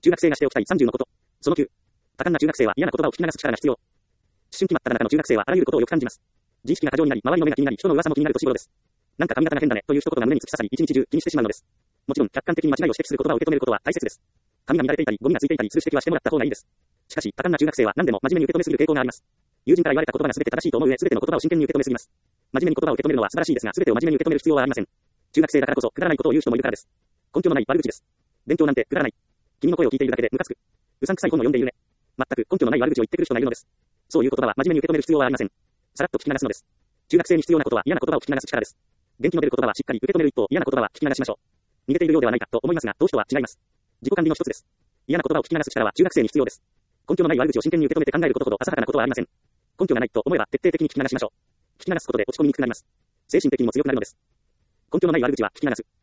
中学生がしておきたい30のこと。その9。多感な中学生は嫌な言葉を聞き流す力が必要。思春期真っ只中の中学生はあらゆることをよく感じます。自意識が過剰になり、周りの目が気になり、人の噂も気になる年頃です。なんか髪型が変だねという一言が胸に突き刺さり、一日中気にしてしまうのです。もちろん客観的に間違いを指摘する言葉を受け止めることは大切です。髪が乱れていたり、ゴミがついていたりする指摘はしてもらった方がいいです。しかし、多感な中学生は何でも真面目に受け止めすぎる傾向があります。友人から言われた言葉が全て正しいと思う上、全ての言葉を真剣に受け止めすぎます。真面目に言葉を受け止めるのは素晴らしいですが、全てを真面目に受け止める必要はありません。中学生だからこそくだらないことを言う人もいるからです。根拠のない悪口です。勉強なんてくだらない。君の声を聞いているだけでムカつく。うさんくさい本を読んでいるね。全く根拠のない悪口を言ってくる人がいるのです。そういう言葉は真面目に受け止める必要はありません。さらっと聞き流すのです。中学生に必要なことは嫌な言葉を聞き流す力です。元気の出る言葉はしっかり受け止める一方、嫌な言葉は聞き流しましょう。逃げているようではないかと思いますが、動詞とは違います。自己管理の一つです。嫌な言葉を聞き流す力は中学生に必要です。根拠のない悪口を真剣に受け止めて考えることほど浅はかなことはありません。根拠がないと思えば徹底的に聞き流しましょう。聞き流すことで落ち込みにくくなります。精神的にも強くなるのです。根拠のない悪口は聞き流す。